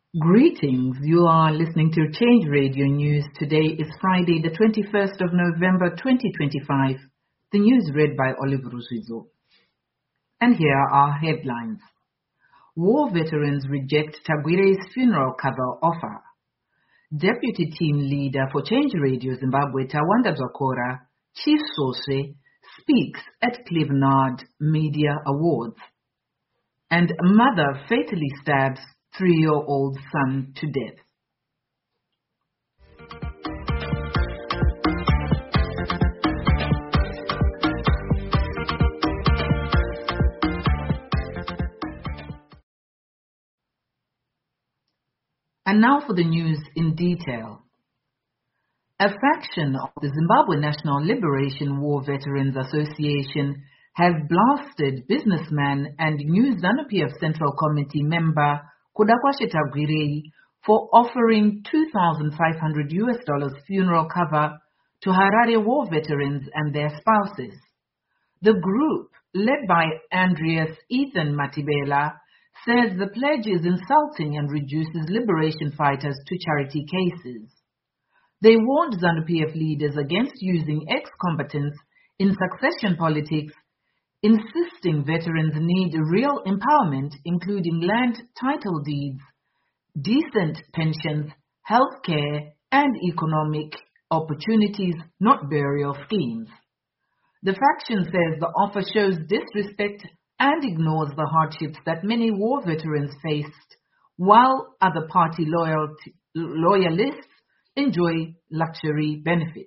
Greetings. You are listening to Change Radio News. Today is Friday, the 21st of November, 2025. The news read by Oliver Ruzizo. And here are headlines. War veterans reject Tagwire's funeral cover offer. Deputy team leader for Change Radio Zimbabwe, Tawanda Dzwakora, Chief Sose, speaks at Clevenard Media Awards. And mother fatally stabs 3-year-old son to death. And now for the news in detail. A faction of the Zimbabwe National Liberation War Veterans Association has blasted businessman and new ZANU-PF Central Committee member Kudakwashe Tagwirei for offering $2,500 funeral cover to Harare war veterans and their spouses. The group, led by Andreas Ethan Matibela, says the pledge is insulting and reduces liberation fighters to charity cases. They warned ZANU-PF leaders against using ex-combatants in succession politics, insisting veterans need real empowerment, including land title deeds, decent pensions, health care, and economic opportunities, not burial schemes. The faction says the offer shows disrespect and ignores the hardships that many war veterans faced, while other party loyalists enjoy luxury benefits.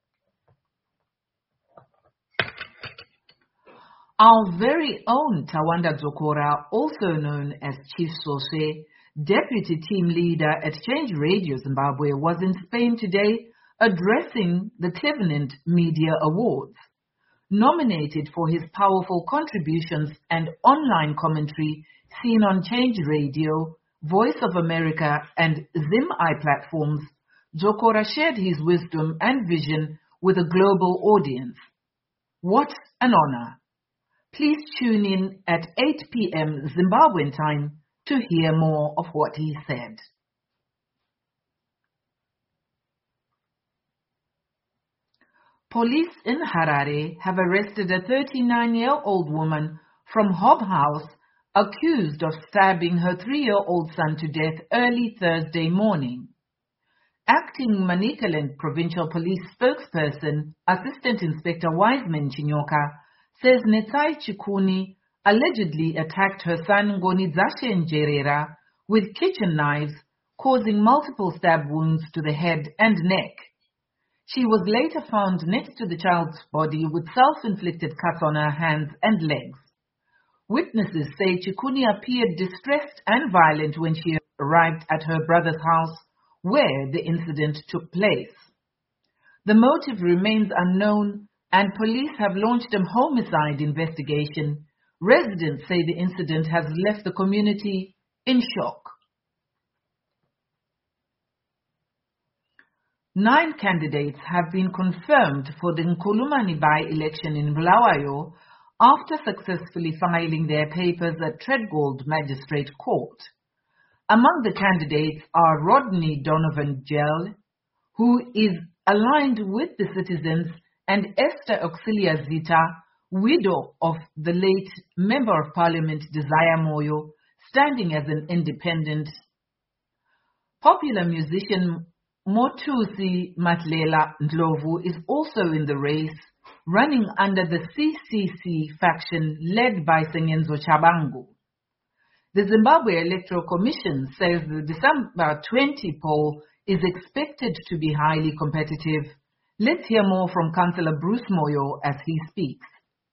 Our very own Tawanda Dzwakora, also known as Chief Sose, deputy team leader at Change Radio Zimbabwe, was in Spain today addressing the Clevenard Media Awards. Nominated for his powerful contributions and online commentary seen on Change Radio, Voice of America, and ZimEye platforms, Dzwakora shared his wisdom and vision with a global audience. What an honor! Please tune in at 8 p.m. Zimbabwean time to hear more of what he said. Police in Harare have arrested a 39-year-old woman from Hob House accused of stabbing her 3-year-old son to death early Thursday morning. Acting Manicaland Provincial Police spokesperson, Assistant Inspector Wiseman Chinyoka, says Netsai Chikuni allegedly attacked her son Ngonidzashe Njerera with kitchen knives, causing multiple stab wounds to the head and neck. She was later found next to the child's body with self-inflicted cuts on her hands and legs. Witnesses say Chikuni appeared distressed and violent when she arrived at her brother's house where the incident took place. The motive remains unknown, and police have launched a homicide investigation. Residents say the incident has left the community in shock. 9 candidates have been confirmed for the Nkulumani by-election in Bulawayo after successfully filing their papers at Treadgold Magistrate Court. Among the candidates are Rodney Donovan Gell, who is aligned with the Citizens, and Esther Auxilia Zita, widow of the late Member of Parliament Desire Moyo, standing as an independent. Popular musician Motusi Matlela Ndlovu is also in the race, running under the CCC faction led by Sengenzo Chabangu. The Zimbabwe Electoral Commission says the December 20 poll is expected to be highly competitive. Let's hear more from Councillor Bruce Moyo as he speaks.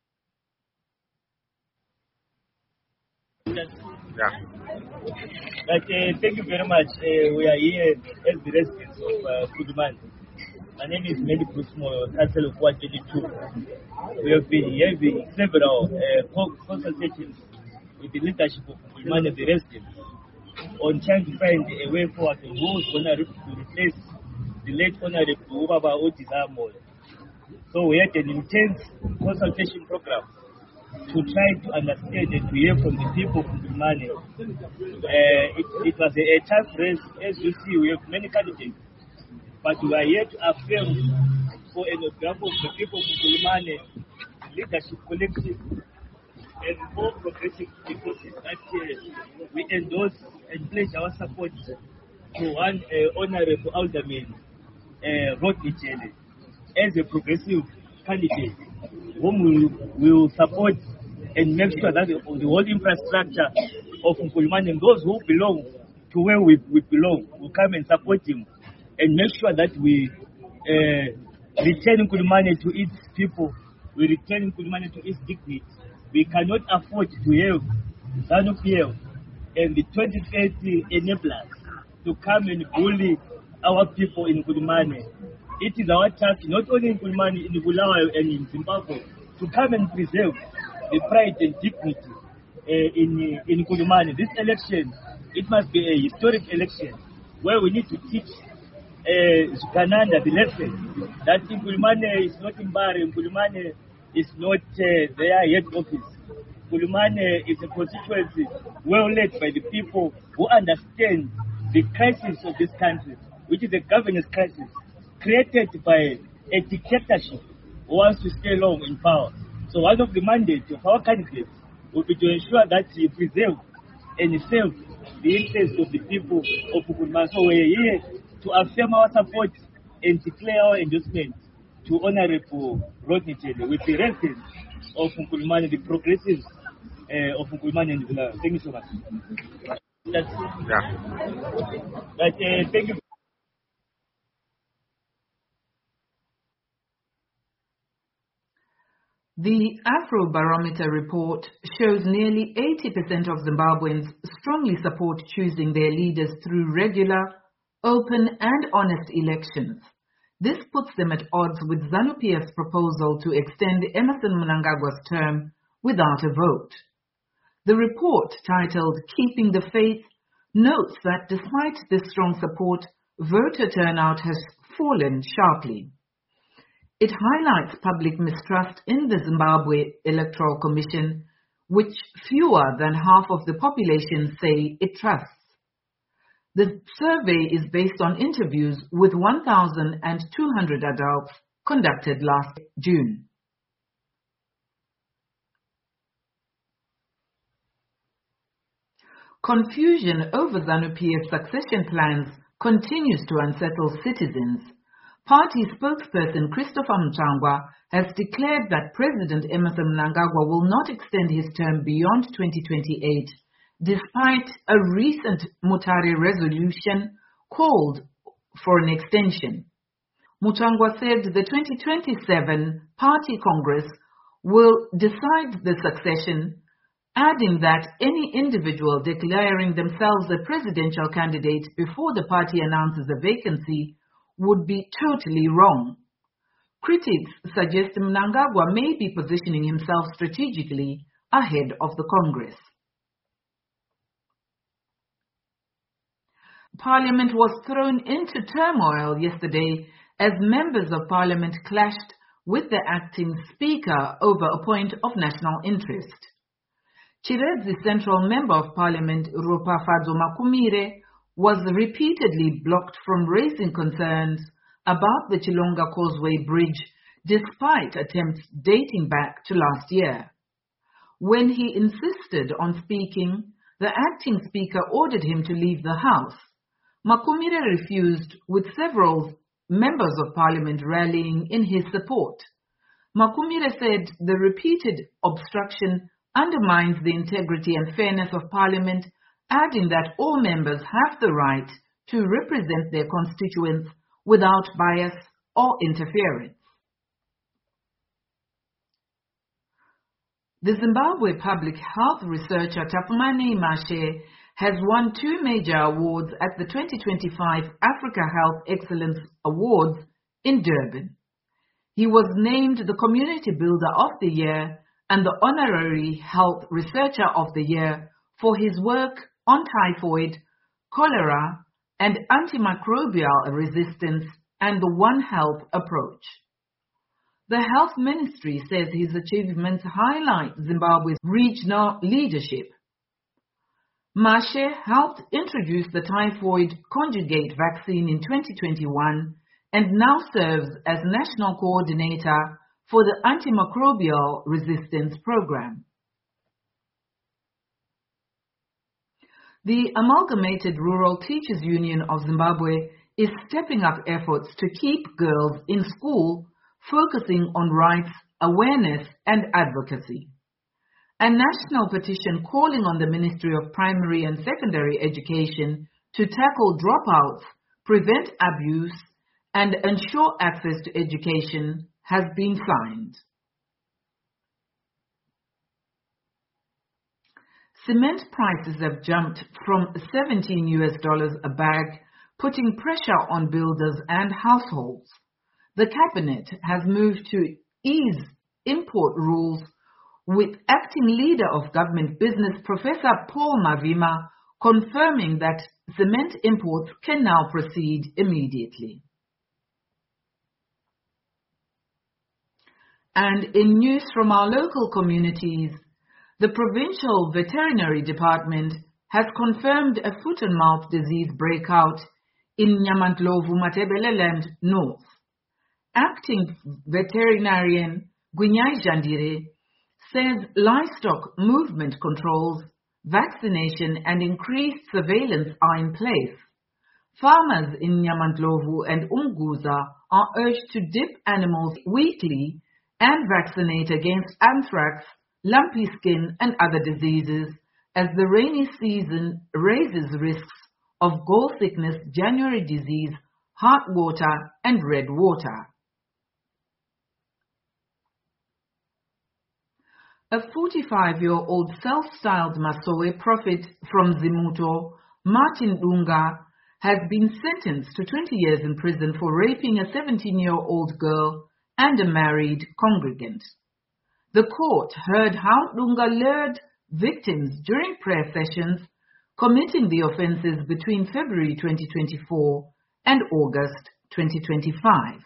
Thank you very much. We are here as the residents of Kudumani. My name is Medi Bruce Moyo, Councillor of Ward 22. We have been having several consultations with the leadership of Kudumani and the residents on trying to find a way forward on who's going to replace the late Honorable Ubaba Odizamo. So we had an intense consultation program to try to understand and to hear from the people of Mkulumane. It was a tough race. As you see, we have many candidates, but we are here to affirm for an example of the people of Mkulumane Leadership Collective and more progressive resources that we endorse and pledge our support to one honorable alderman, Rodney Chele, as a progressive candidate whom we will support and make sure that the whole infrastructure of Mkulumane and those who belong to where we belong will come and support him and make sure that we return Mkulumane to its people, we return Mkulumane to its dignity. We cannot afford to have ZANU-PF and the 2030 enablers to come and bully our people in Mkulumane. It is our task, not only in Mkulumane, in Bulawayo and in Zimbabwe, to come and preserve the pride and dignity in Mkulumane. This election, it must be a historic election where we need to teach Gananda the lesson that Mkulumane is not in Mbare, Mkulumane is not their head office. Mkulumane is a constituency well led by the people who understand the crisis of this country, which is a governance crisis created by a dictatorship who wants to stay long in power. So one of the mandates of our candidates will be to ensure that we preserve and serve the interests of the people of Mkulumane. So we are here to affirm our support and declare our endorsement to Honorable Rodney Chele with the residents of Mkulumane, the progressives of Mkulumane and Bulawayo. Thank you so much. Thank you. The Afrobarometer report shows nearly 80% of Zimbabweans strongly support choosing their leaders through regular, open and honest elections. This puts them at odds with ZANU-PF's proposal to extend Emmerson Mnangagwa's term without a vote. The report, titled Keeping the Faith, notes that despite this strong support, voter turnout has fallen sharply. It highlights public mistrust in the Zimbabwe Electoral Commission, which fewer than half of the population say it trusts. The survey is based on interviews with 1,200 adults conducted last June. Confusion over ZANU-PF's succession plans continues to unsettle citizens. Party spokesperson Christopher Mutangwa has declared that President Emmerson Mnangagwa will not extend his term beyond 2028, despite a recent Mutare resolution called for an extension. Mutangwa said the 2027 Party Congress will decide the succession, adding that any individual declaring themselves a presidential candidate before the party announces a vacancy would be totally wrong. Critics suggest Mnangagwa may be positioning himself strategically ahead of the Congress. Parliament was thrown into turmoil yesterday as members of Parliament clashed with the acting Speaker over a point of national interest. Chiredzi Central Member of Parliament Ropafadzo Makumire was repeatedly blocked from raising concerns about the Chilonga Causeway Bridge despite attempts dating back to last year. When he insisted on speaking, the acting Speaker ordered him to leave the House. Makumire refused, with several members of Parliament rallying in his support. Makumire said the repeated obstruction undermines the integrity and fairness of Parliament, adding that all members have the right to represent their constituents without bias or interference. The Zimbabwe public health researcher Tapumani Mashe has won 2 major awards at the 2025 Africa Health Excellence Awards in Durban. He was named the Community Builder of the Year and the Honorary Health Researcher of the Year for his work on typhoid, cholera, and antimicrobial resistance and the One Health approach. The Health Ministry says his achievements highlight Zimbabwe's regional leadership. Mashe helped introduce the typhoid conjugate vaccine in 2021 and now serves as national coordinator for the antimicrobial resistance program. The Amalgamated Rural Teachers Union of Zimbabwe is stepping up efforts to keep girls in school, focusing on rights, awareness, and advocacy. A national petition calling on the Ministry of Primary and Secondary Education to tackle dropouts, prevent abuse, and ensure access to education has been signed. Cement prices have jumped from $17 a bag, putting pressure on builders and households. The cabinet has moved to ease import rules, with acting leader of government business Professor Paul Mavima confirming that cement imports can now proceed immediately. And in news from our local communities, the Provincial Veterinary Department has confirmed a foot and mouth disease breakout in Nyamandlovu, Matebeleland North. Acting veterinarian Gunyai Jandire says livestock movement controls, vaccination and increased surveillance are in place. Farmers in Nyamandlovu and Umguza are urged to dip animals weekly and vaccinate against anthrax, lumpy skin and other diseases as the rainy season raises risks of gall sickness, January disease, heart water and red water. A 45-year-old self-styled Masowe prophet from Zimuto, Martin Dunga, has been sentenced to 20 years in prison for raping a 17-year-old girl and a married congregant. The court heard how Dunga lured victims during prayer sessions, committing the offences between February 2024 and August 2025.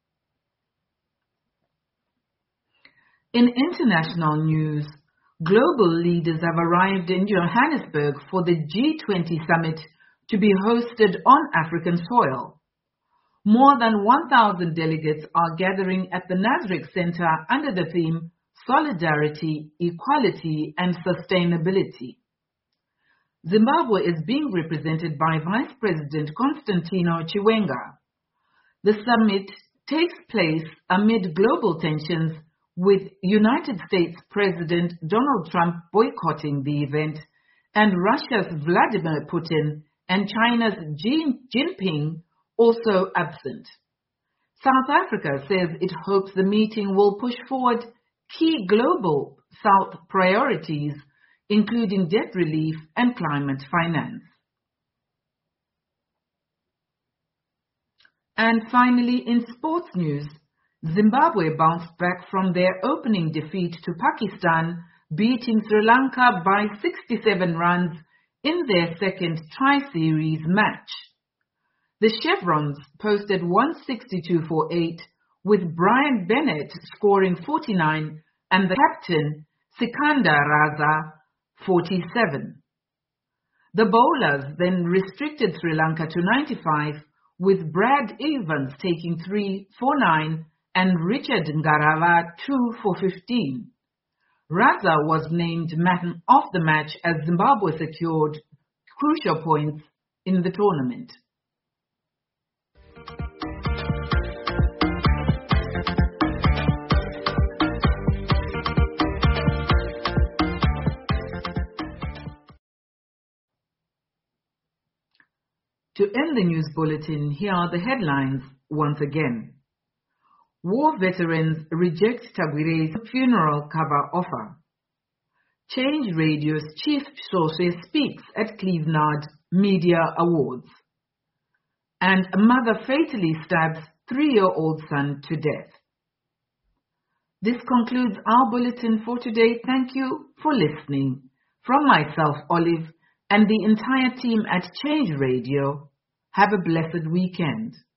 In international news, global leaders have arrived in Johannesburg for the G20 summit to be hosted on African soil. More than 1,000 delegates are gathering at the Nasrec Center under the theme Solidarity, Equality and Sustainability. Zimbabwe is being represented by Vice President Constantino Chiwenga. The summit takes place amid global tensions, with United States President Donald Trump boycotting the event and Russia's Vladimir Putin and China's Xi Jinping also absent. South Africa says it hopes the meeting will push forward key global South priorities, including debt relief and climate finance. And finally, in sports news, Zimbabwe bounced back from their opening defeat to Pakistan, beating Sri Lanka by 67 runs in their second tri-series match. The Chevrons posted 162 for 8, with Brian Bennett scoring 49 and the captain Sikandar Raza 47. The bowlers then restricted Sri Lanka to 95, with Brad Evans taking 3 for 9 and Richard Ngarava 2 for 15. Raza was named man of the match as Zimbabwe secured crucial points in the tournament. To end the news bulletin, here are the headlines once again. War veterans reject Tagwire's funeral cover offer. Change Radio's Chief Sose speaks at Cleveland Media Awards. And a mother fatally stabs 3-year-old son to death. This concludes our bulletin for today. Thank you for listening. From myself, Olive, and the entire team at Change Radio, have a blessed weekend.